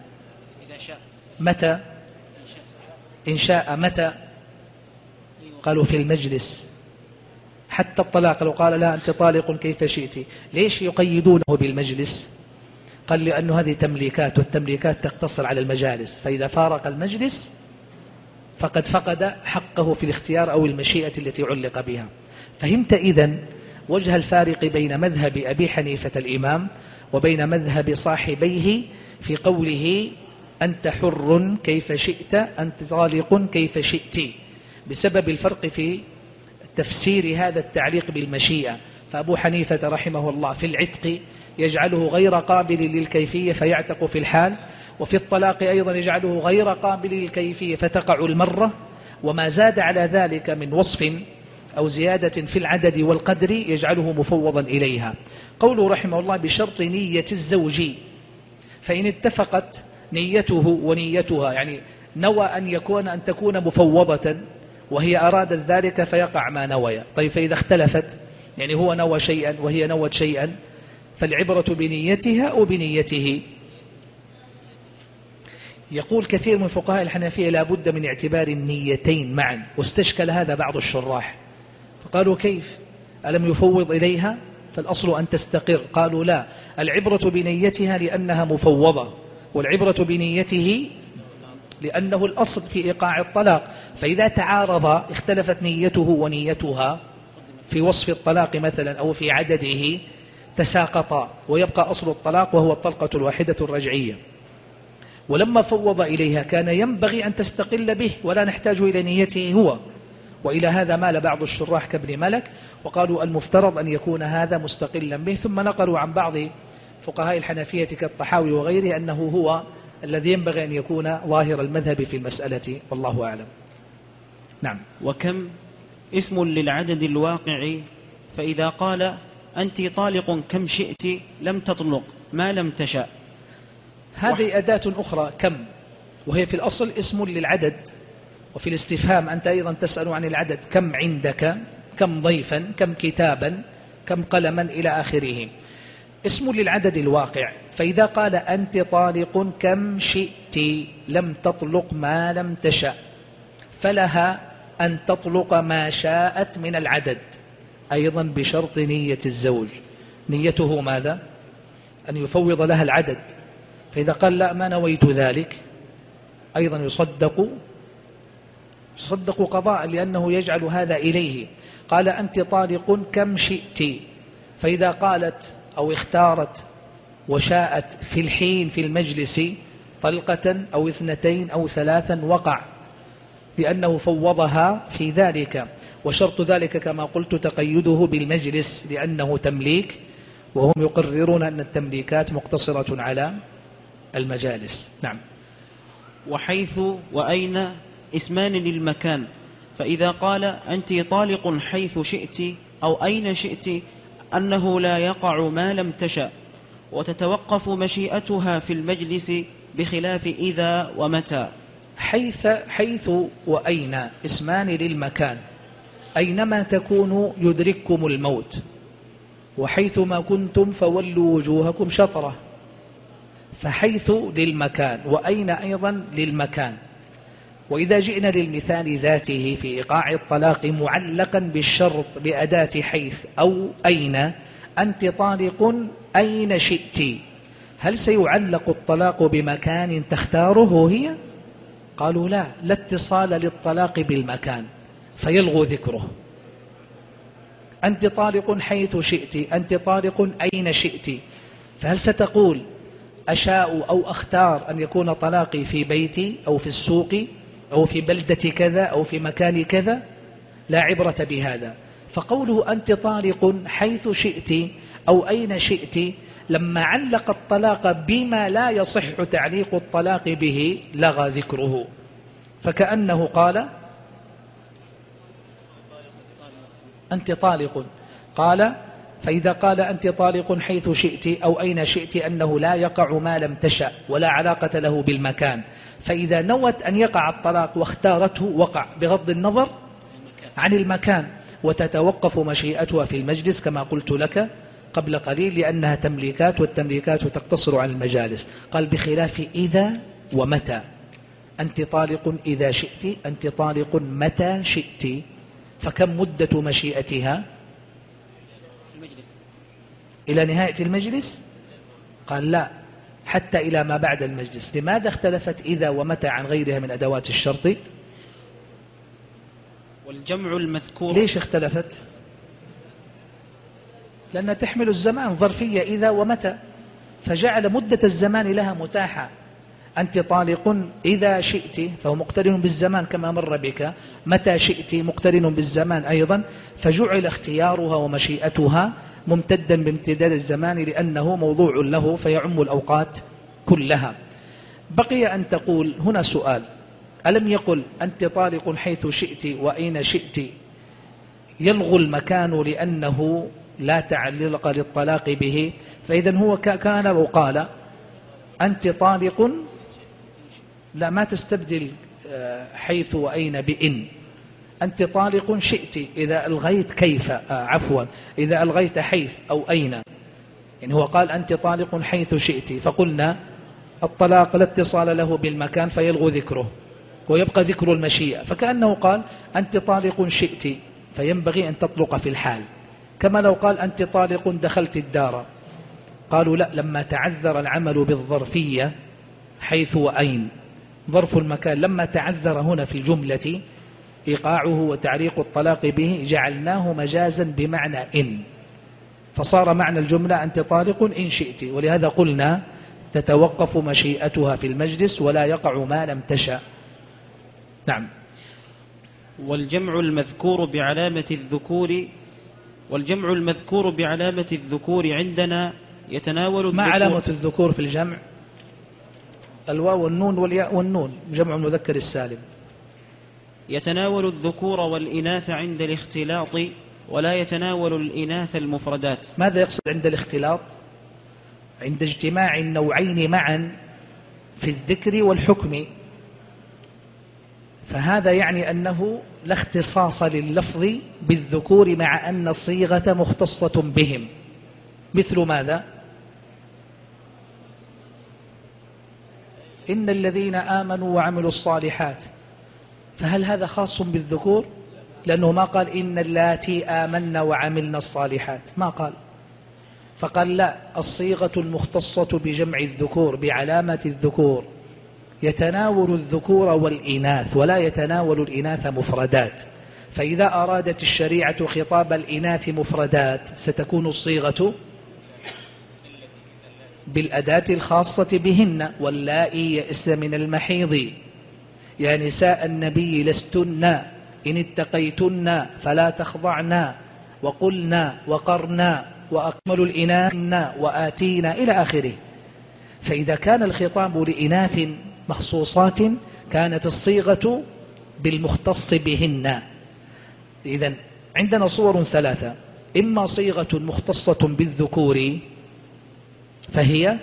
متى؟ إن شاء. متى؟ قالوا في المجلس. حتى الطلاق لو قال لا أنت طالق كيف شئت، ليش يقيدونه بالمجلس؟ قال لأنه هذه تمليكات، والتمليكات تقتصر على المجالس، فإذا فارق المجلس فقد فقد حقه في الاختيار أو المشيئة التي علق بها. فهمت إذن وجه الفارق بين مذهب أبي حنيفة الإمام وبين مذهب صاحبيه في قوله أنت حر كيف شئت، أنت طالق كيف شئت، بسبب الفرق في تفسير هذا التعليق بالمشيئة. فأبو حنيفة رحمه الله في العتق يجعله غير قابل للكيفية فيعتق في الحال، وفي الطلاق أيضا يجعله غير قابل للكيفية فتقع المرة، وما زاد على ذلك من وصف أو زيادة في العدد والقدر يجعله مفوضا إليها. قوله رحمه الله بشرط نية الزوج، فإن اتفقت نيته ونيتها، يعني نوى أن تكون مفوضة وهي أرادت ذلك فيقع ما نوى. طيب فإذا اختلفت، يعني هو نوى شيئا وهي نوت شيئا، فالعبرة بنيتها أو بنيته. يقول كثير من فقهاء الحنفية لا بد من اعتبار النيتين معا، واستشكل هذا بعض الشراح فقالوا كيف؟ ألم يفوض إليها؟ فالأصل أن تستقر. قالوا لا، العبرة بنيتها لأنها مفوضة، والعبرة بنيته لأنه الأصل في إيقاع الطلاق. فإذا تعارض اختلفت نيته ونيتها في وصف الطلاق مثلا أو في عدده تساقطا، ويبقى أصل الطلاق وهو الطلقة الواحدة الرجعية. ولما فوض إليها كان ينبغي أن تستقل به ولا نحتاج إلى نيته هو. وإلى هذا مال بعض الشراح كابن ملك، وقالوا المفترض أن يكون هذا مستقلا به. ثم نقلوا عن بعض فقهاء الحنفية كالطحاوي وغيره أنه هو الذي ينبغي أن يكون ظاهر المذهب في المسألة، والله أعلم. نعم. وكم اسم للعدد الواقع، فإذا قال أنت طالق كم شئت لم تطلق ما لم تشاء. هذه أداة أخرى كم، وهي في الأصل اسم للعدد. وفي الاستفهام أنت أيضا تسأل عن العدد، كم عندك، كم ضيفا، كم كتابا، كم قلما إلى آخره. اسم للعدد الواقع، فإذا قال أنت طالق كم شئت لم تطلق ما لم تشاء، فلها أن تطلق ما شاءت من العدد، أيضا بشرط نية الزوج. نيته ماذا؟ أن يفوض لها العدد. فإذا قال لا ما نويت ذلك أيضا يصدق قضاء، لأنه يجعل هذا إليه. قال أنت طالق كم شئت، فإذا قالت أو اختارت وشاءت في الحين في المجلس طلقة أو 2 أو 3 وقع، لأنه فوضها في ذلك. وشرط ذلك كما قلت تقيده بالمجلس لأنه تمليك، وهم يقررون أن التمليكات مقتصرة على المجالس. نعم. وحيث وأين اسمان للمكان، فإذا قال أنت طالق حيث شئت أو أين شئت أنه لا يقع ما لم تشأ، وتتوقف مشيئتها في المجلس بخلاف إذا ومتى. حيث وأين اسمان للمكان، أينما تكونوا يدرككم الموت، وحيثما كنتم فولوا وجوهكم شطرة. فحيث للمكان، وأين أيضا للمكان. وإذا جئنا للمثال ذاته في إيقاع الطلاق معلقا بالشرط بأداة حيث أو أين، أنت طالق أين شئت، هل سيعلق الطلاق بمكان تختاره هي؟ قالوا لا اتصال للطلاق بالمكان فيلغو ذكره. أنت طالق حيث شئت، أنت طالق أين شئت، فهل ستقول أشاء أو أختار أن يكون طلاقي في بيتي أو في السوق أو في بلدة كذا أو في مكان كذا؟ لا عبرة بهذا. فقوله أنت طالق حيث شئت أو أين شئت لما علق الطلاق بما لا يصح تعليق الطلاق به لغى ذكره، فكأنه قال أنت طالق. قال فإذا قال أنت طالق حيث شئت أو أين شئت أنه لا يقع ما لم تشأ ولا علاقة له بالمكان. فإذا نوت أن يقع الطلاق واختارته وقع بغض النظر عن المكان، وتتوقف مشيئتها في المجلس كما قلت لك قبل قليل لأنها تمليكات، والتمليكات تقتصر على المجالس. قال بخلاف إذا ومتى، أنت طالق إذا شئت، أنت طالق متى شئت. فكم مدة مشيئتها؟ إلى نهاية المجلس؟ قال لا، حتى إلى ما بعد المجلس. لماذا اختلفت إذا ومتى عن غيرها من أدوات الشرط؟ والجمع المذكور ليش اختلفت؟ لأنها تحمل الزمان ظرفية إذا ومتى، فجعل مدة الزمان لها متاحة. أنت طالق إذا شئت فهو مقترن بالزمان كما مر بك، متى شئت مقترن بالزمان أيضا، فجعل اختيارها ومشيئتها ممتدا بامتداد الزمان لأنه موضوع له فيعم الأوقات كلها. بقي أن تقول هنا سؤال، ألم يقل أنت طالق حيث شئت وأين شئت يلغو المكان لأنه لا تعلق للطلاق به؟ فإذا هو كان لو قال أنت طالق، لا ما تستبدل حيث وأين بإن، أنت طالق شئت إذا ألغيت كيف إذا ألغيت حيث أو أين. يعني هو قال أنت طالق حيث شئت، فقلنا الطلاق لا اتصال له بالمكان فيلغو ذكره ويبقى ذكر المشيئة، فكأنه قال أنت طالق شئت فينبغي أن تطلق في الحال، كما لو قال أنت طالق دخلت الدار. قالوا لا، لما تعذر العمل بالظرفية حيث وأين، ظرف المكان لما تعذر هنا في الجملة إيقاعه وتعليق الطلاق به جعلناه مجازا بمعنى إن، فصار معنى الجملة أنت طالق إن شئت، ولهذا قلنا تتوقف مشيئتها في المجلس ولا يقع ما لم تشاء. نعم. والجمع المذكور بعلامة الذكور عندنا يتناول الذكور. ما علامة الذكور في الجمع؟ الواو والنون والياء والنون، جمع المذكر السالم. يتناول الذكور والإناث عند الاختلاط ولا يتناول الإناث المفردات. ماذا يقصد عند الاختلاط؟ عند اجتماع النوعين معا في الذكر والحكم، فهذا يعني أنه لا اختصاص لللفظ بالذكور مع أن الصيغة مختصة بهم. مثل ماذا؟ إن الذين آمنوا وعملوا الصالحات، فهل هذا خاص بالذكور؟ لأنه ما قال إن اللاتي آمن وعملنا الصالحات، ما قال، فقال لا، الصيغة المختصة بجمع الذكور بعلامة الذكور يتناول الذكور والإناث ولا يتناول الإناث مفردات، فإذا أرادت الشريعة خطاب الإناث مفردات ستكون الصيغة بالأداة الخاصة بهن، واللائي يئسن من المحيض يا نساء النبي لستن إن اتقيتن فلا تخضعن وقلن وقرن وأكملوا الإناث وآتينا إلى آخره. فإذا كان الخطاب لإناث مخصوصات كانت الصيغة بالمختص بهن. إذن عندنا صور ثلاثة: إما صيغة مختصة بالذكور فهي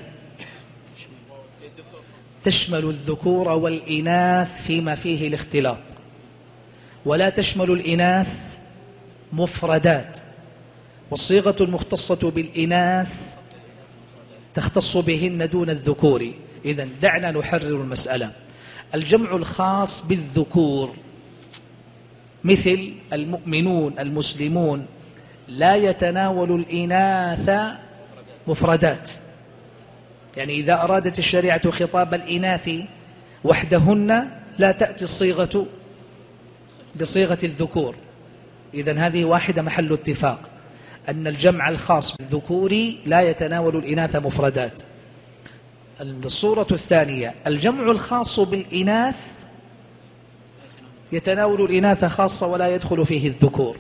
تشمل الذكور والإناث فيما فيه الاختلاط، ولا تشمل الإناث مفردات، والصيغة المختصة بالإناث تختص بهن دون الذكور. إذن دعنا نحرر المسألة. الجمع الخاص بالذكور مثل المؤمنون المسلمون لا يتناول الإناث مفردات، يعني إذا أرادت الشريعة خطاب الإناث وحدهن لا تأتي الصيغة بصيغة الذكور. إذن هذه واحدة محل اتفاق، أن الجمع الخاص بالذكور لا يتناول الإناث مفردات. الصورة الثانية: الجمع الخاص بالإناث يتناول الإناث خاصة ولا يدخل فيه الذكور.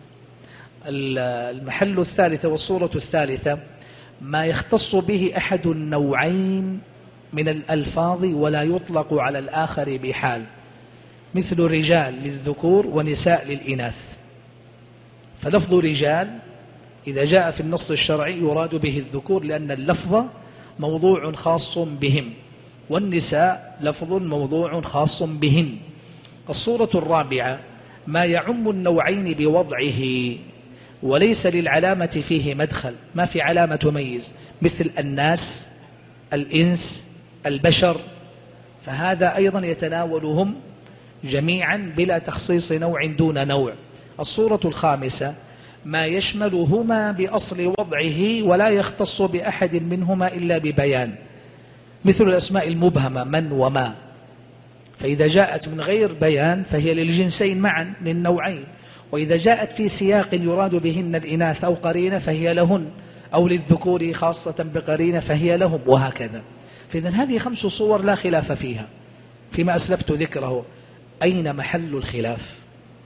المحل الثالث والصورة الثالثة: ما يختص به أحد النوعين من الألفاظ ولا يطلق على الآخر بحال، مثل رجال للذكور ونساء للإناث. فلفظ رجال إذا جاء في النص الشرعي يراد به الذكور لأن اللفظ موضوع خاص بهم، والنساء لفظ موضوع خاص بهن. الصورة الرابعة: ما يعم النوعين بوضعه وليس للعلامة فيه مدخل، ما في علامة تميز، مثل الناس، الإنس، البشر، فهذا أيضا يتناولهم جميعا بلا تخصيص نوع دون نوع. الصورة الخامسة: ما يشملهما بأصل وضعه ولا يختص بأحد منهما إلا ببيان، مثل الأسماء المبهمة من وما، فإذا جاءت من غير بيان فهي للجنسين معا للنوعين، وإذا جاءت في سياق يراد بهن الإناث أو قرينة فهي لهن، أو للذكور خاصة بقرينة فهي لهم، وهكذا. فإذن هذه 5 صور لا خلاف فيها فيما أسلفت ذكره. أين محل الخلاف؟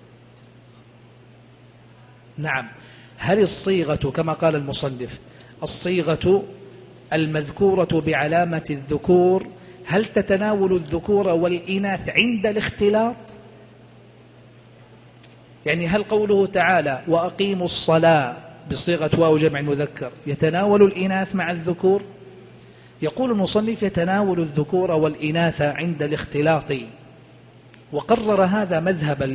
نعم، هل الصيغة كما قال المصنف الصيغة المذكورة بعلامة الذكور هل تتناول الذكور والإناث عند الاختلاط؟ يعني هل قوله تعالى وأقيموا الصلاة بصيغة واو جمع مذكر يتناول الإناث مع الذكور؟ يقول المصنف يتناول الذكور والإناث عند الاختلاط، وقرر هذا مذهبا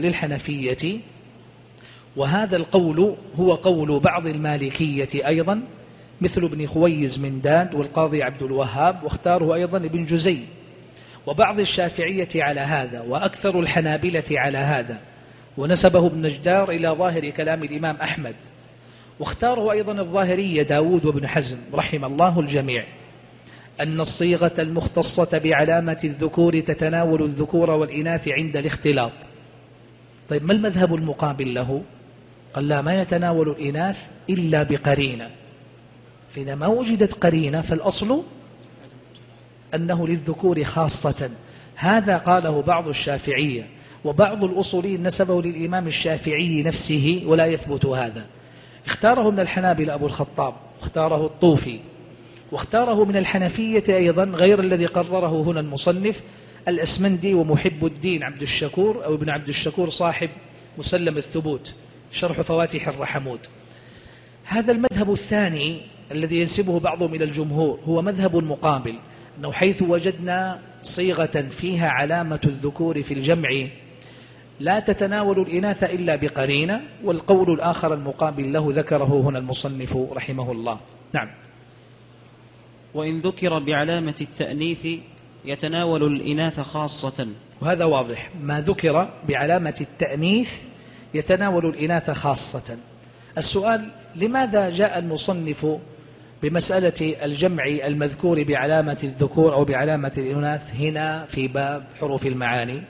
للحنفية، وهذا القول هو قول بعض المالكية أيضا، مثل ابن خويز من داد والقاضي عبد الوهاب، واختاره أيضا ابن جزي وبعض الشافعية على هذا، وأكثر الحنابلة على هذا، ونسبه ابن نجدار إلى ظاهر كلام الإمام أحمد، واختاره أيضا الظاهرية داود وابن حزم رحم الله الجميع، أن الصيغة المختصة بعلامة الذكور تتناول الذكور والإناث عند الاختلاط. طيب ما المذهب المقابل له؟ قال لا، ما يتناول الإناث إلا بقرينة، فإذا ما وجدت قرينة فالأصل أنه للذكور خاصة. هذا قاله بعض الشافعية، وبعض الأصوليين نسبه للإمام الشافعي نفسه ولا يثبت هذا. اختاره من الحنابلة أبو الخطاب، واختاره الطوفي، واختاره من الحنفية أيضا غير الذي قرره هنا المصنف الأسمندي ومحب الدين عبد الشكور أو ابن عبد الشكور صاحب مسلم الثبوت شرح فواتح الرحمود. هذا المذهب الثاني الذي ينسبه بعضهم إلى الجمهور هو مذهب مقابل، أنه حيث وجدنا صيغة فيها علامة الذكور في الجمع لا تتناول الإناث إلا بقرينة، والقول الآخر المقابل له ذكره هنا المصنف رحمه الله. نعم. وإن ذكر بعلامة التأنيث يتناول الإناث خاصة، وهذا واضح، ما ذكر بعلامة التأنيث يتناول الإناث خاصة. السؤال: لماذا جاء المصنف بمسألة الجمع المذكور بعلامة الذكور أو بعلامة الإناث هنا في باب حروف المعاني؟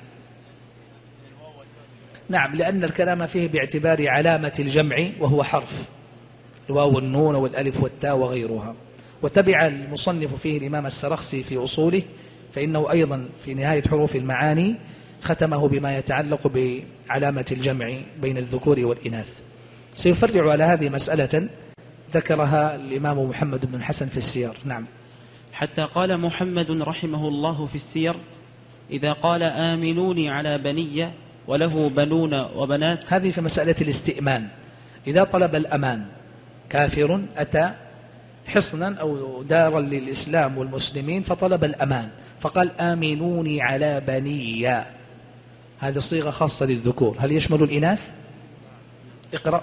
نعم، لأن الكلام فيه باعتبار علامة الجمع وهو حرف، الواو والنون والألف والتاء وغيرها. وتبع المصنف فيه الإمام السرخسي في أصوله، فإنه أيضا في نهاية حروف المعاني ختمه بما يتعلق بعلامة الجمع بين الذكور والإناث. سيفرع على هذه مسألة ذكرها الإمام محمد بن الحسن في السير. نعم. حتى قال محمد رحمه الله في السير: إذا قال آمنوني على بني وله بنون وبنات. هذه في مسألة الاستئمان، إذا طلب الأمان، كافر أتى حصنا أو دارا للإسلام والمسلمين فطلب الأمان فقال آمنوني على بني، هذه صيغة خاصة للذكور، هل يشمل الإناث؟ اقرأ.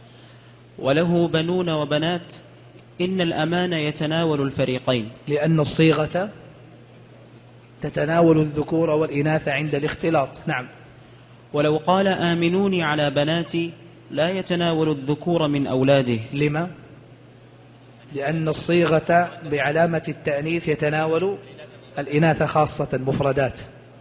وله بنون وبنات إن الأمان يتناول الفريقين، لأن الصيغة تتناول الذكور والإناث عند الاختلاط. نعم. ولو قال آمنوني على بناتي لا يتناول الذكور من أولاده. لما؟ لأن الصيغة بعلامة التأنيث يتناول الإناث خاصة مفردات.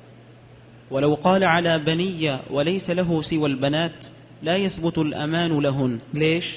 ولو قال على بني وليس له سوى البنات لا يثبت الأمان لهن. ليش؟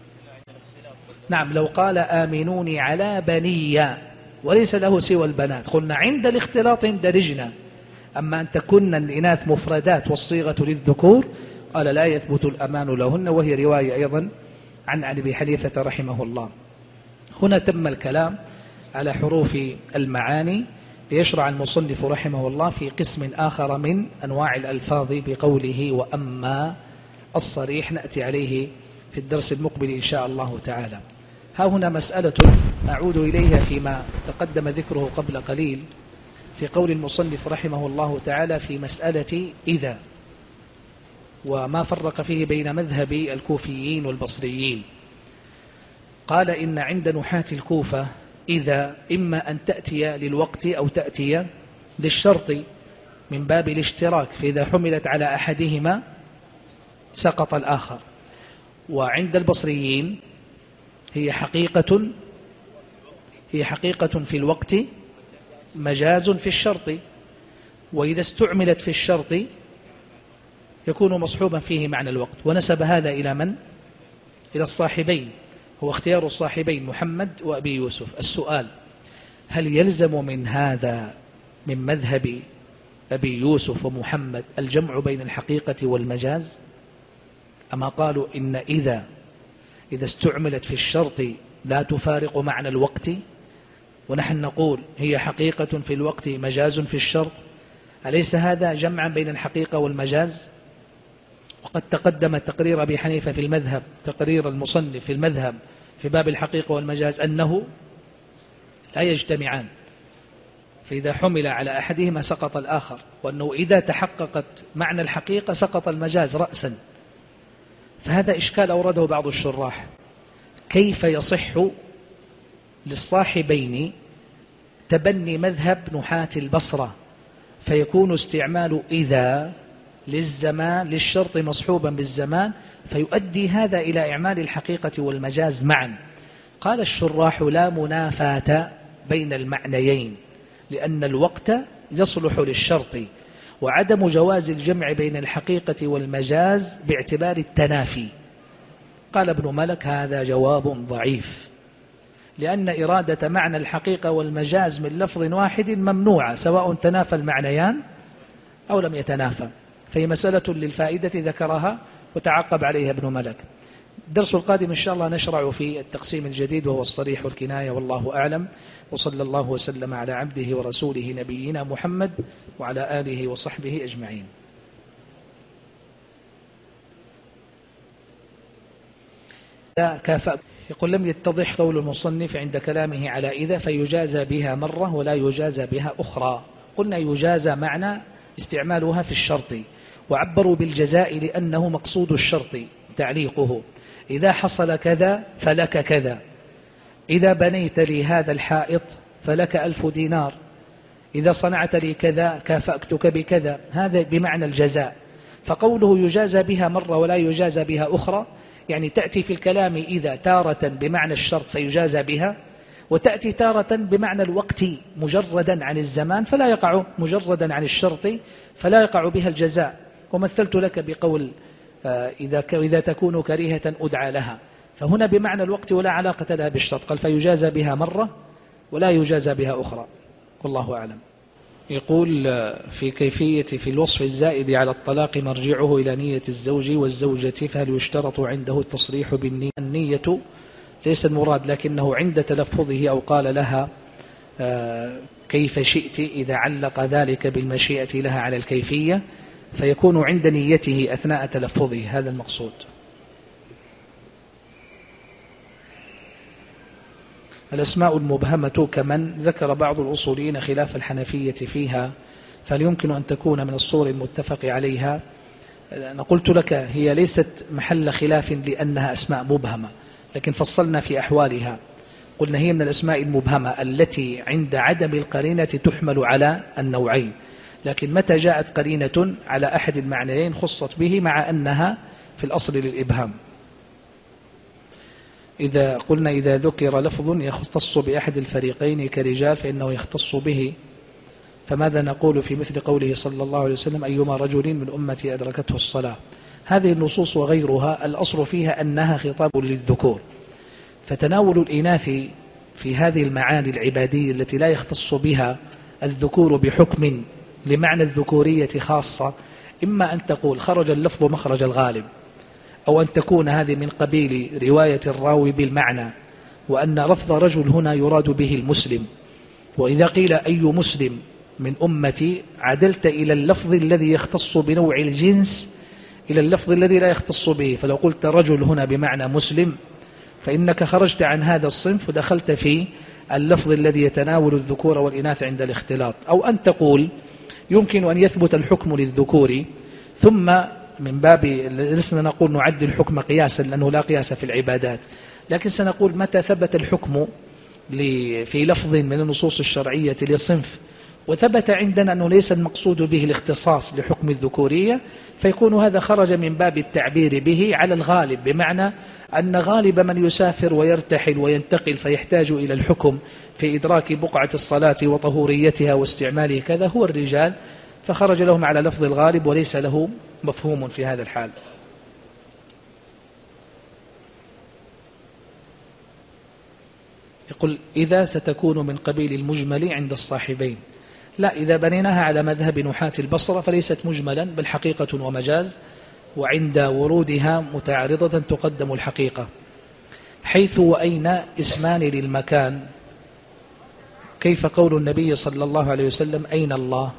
نعم، لو قال آمنوني على بني وليس له سوى البنات قلنا عند الاختلاط اندرجنا، أما أن تكون الإناث مفردات والصيغة للذكور قال لا يثبت الأمان لهن، وهي رواية أيضا عن أبي حنيفة رحمه الله. هنا تم الكلام على حروف المعاني، ليشرع المصنف رحمه الله في قسم آخر من أنواع الألفاظ بقوله وأما الصريح، نأتي عليه في الدرس المقبل إن شاء الله تعالى. ها هنا مسألة أعود إليها فيما تقدم ذكره قبل قليل في قول المصنف رحمه الله تعالى في مسألة إذا، وما فرق فيه بين مذهب الكوفيين والبصريين. قال إن عند نحاة الكوفة إذا إما أن تأتي للوقت أو تأتي للشرط من باب الاشتراك، فإذا حملت على أحدهما سقط الآخر. وعند البصريين هي حقيقة في الوقت مجاز في الشرط، وإذا استعملت في الشرط يكون مصحوبا فيه معنى الوقت. ونسب هذا إلى من؟ إلى الصاحبين، هو اختيار الصاحبين محمد وأبي يوسف. السؤال: هل يلزم من هذا من مذهب أبي يوسف ومحمد الجمع بين الحقيقة والمجاز؟ أما قالوا إن إذا استعملت في الشرط لا تفارق معنى الوقت، ونحن نقول هي حقيقة في الوقت مجاز في الشرط، أليس هذا جمعا بين الحقيقة والمجاز؟ وقد تقدم تقرير أبي حنيفة في المذهب، تقرير المصنف في المذهب في باب الحقيقة والمجاز أنه لا يجتمعان، فإذا حمل على أحدهما سقط الآخر، وأنه إذا تحققت معنى الحقيقة سقط المجاز رأسا. فهذا إشكال أورده بعض الشراح، كيف يصح للصاحبين تبني مذهب نحاة البصرة، فيكون استعمال إذا للزمان للشرط مصحوبا بالزمان، فيؤدي هذا إلى إعمال الحقيقة والمجاز معا. قال الشراح: لا منافاة بين المعنيين، لأن الوقت يصلح للشرط، وعدم جواز الجمع بين الحقيقة والمجاز باعتبار التنافي. قال ابن ملك: هذا جواب ضعيف، لأن إرادة معنى الحقيقة والمجاز من لفظ واحد ممنوعة، سواء تنافى المعنيان أو لم يتنافى، فهي مسألة للفائدة ذكرها وتعقب عليها ابن ملك. الدرس القادم إن شاء الله نشرع في التقسيم الجديد، وهو الصريح والكناية، والله أعلم، وصلى الله وسلم على عبده ورسوله نبينا محمد وعلى آله وصحبه أجمعين. يقول: لم يتضح قول المصنف عند كلامه على إذا فيجازى بها مرة ولا يجازى بها أخرى. قلنا يجازى معنى استعمالها في الشرط، وعبروا بالجزاء لأنه مقصود الشرط تعليقه: إذا حصل كذا فلك كذا، إذا بنيت لي هذا الحائط فلك 1000 دينار، إذا صنعت لي كذا كافأتك بكذا، هذا بمعنى الجزاء. فقوله يجازى بها مرة ولا يجازى بها أخرى، يعني تأتي في الكلام إذا تارة بمعنى الشرط فيجازى بها، وتأتي تارة بمعنى الوقت مجردا عن الزمان فلا يقع، مجردا عن الشرط فلا يقع بها الجزاء. ومثلت لك بقول: إذا تكون كريهة أدعى لها، فهنا بمعنى الوقت ولا علاقة لها بالشرط. قال: فيجازى بها مرة ولا يجازى بها أخرى، والله أعلم. يقول: في الوصف الزائد على الطلاق مرجعه إلى نية الزوج والزوجة، فهل يشترط عنده التصريح بالنية؟ النية ليس المراد، لكنه عند تلفظه أو قال لها كيف شئت، إذا علق ذلك بالمشيئة لها على الكيفية، فيكون عند نيته أثناء تلفظه، هذا المقصود. الأسماء المبهمة كمن ذكر بعض الأصوليين خلاف الحنفية فيها، فهل يمكن أن تكون من الصور المتفق عليها؟ أنا قلت لك هي ليست محل خلاف لأنها أسماء مبهمة، لكن فصلنا في أحوالها. قلنا هي من الأسماء المبهمة التي عند عدم القرينة تحمل على النوعين، لكن متى جاءت قرينة على أحد المعنيين خصت به، مع أنها في الأصل للإبهام. إذا قلنا إذا ذكر لفظ يختص بأحد الفريقين كرجال فإنه يختص به، فماذا نقول في مثل قوله صلى الله عليه وسلم: أيما رجل من أمتي أدركته الصلاة؟ هذه النصوص وغيرها الأصل فيها أنها خطاب للذكور، فتناول الإناث في هذه المعاني العبادية التي لا يختص بها الذكور بحكم لمعنى الذكورية خاصة، إما أن تقول خرج اللفظ مخرج الغالب، أو أن تكون هذه من قبيل رواية الراوي بالمعنى، وأن لفظ رجل هنا يراد به المسلم، وإذا قيل أي مسلم من أمتي عدلت إلى اللفظ الذي يختص بنوع الجنس إلى اللفظ الذي لا يختص به. فلو قلت رجل هنا بمعنى مسلم فإنك خرجت عن هذا الصنف ودخلت في اللفظ الذي يتناول الذكور والإناث عند الاختلاط. أو أن تقول يمكن أن يثبت الحكم للذكور، ثم من باب لسنا نقول نعد الحكم قياسا لأنه لا قياس في العبادات، لكن سنقول متى ثبت الحكم في لفظ من النصوص الشرعية لصنف وثبت عندنا أنه ليس المقصود به الاختصاص لحكم الذكورية، فيكون هذا خرج من باب التعبير به على الغالب، بمعنى أن غالب من يسافر ويرتحل وينتقل فيحتاج إلى الحكم في إدراك بقعة الصلاة وطهوريتها واستعماله كذا هو الرجال، فخرج لهم على لفظ الغالب وليس له مفهوم في هذا الحال. يقول: إذا ستكون من قبيل المجمل عند الصاحبين. لا، إذا بنيناها على مذهب نحاة البصرة فليست مجملا بل حقيقة ومجاز، وعند ورودها متعارضة تقدم الحقيقة. حيث وأين اسمان للمكان، كيف قول النبي صلى الله عليه وسلم: أين الله؟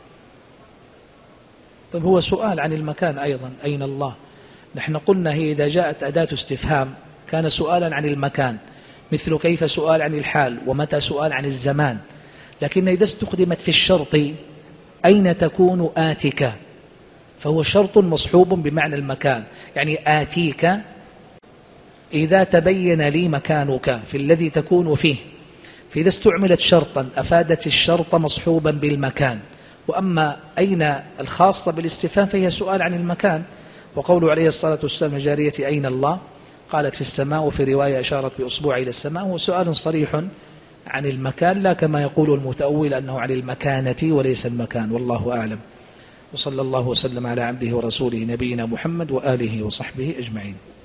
طيب هو سؤال عن المكان أيضا، أين الله؟ نحن قلنا هي إذا جاءت أداة استفهام كان سؤالا عن المكان، مثل كيف سؤال عن الحال، ومتى سؤال عن الزمان. لكن إذا استخدمت في الشرط أين تكون آتك، فهو شرط مصحوب بمعنى المكان، يعني آتيك إذا تبين لي مكانك في الذي تكون فيه، فإذا استعملت شرطا أفادت الشرط مصحوبا بالمكان. وأما أين الخاصة بالاستفهام فهي سؤال عن المكان. وقوله عليه الصلاة والسلام لجارية أين الله؟ قالت في السماء، وفي رواية أشارت بأصبع إلى السماء. هو سؤال صريح عن المكان، لا كما يقول المتأول أنه عن المكانة وليس المكان، والله أعلم. وصلى الله وسلم على عبده ورسوله نبينا محمد وآله وصحبه أجمعين.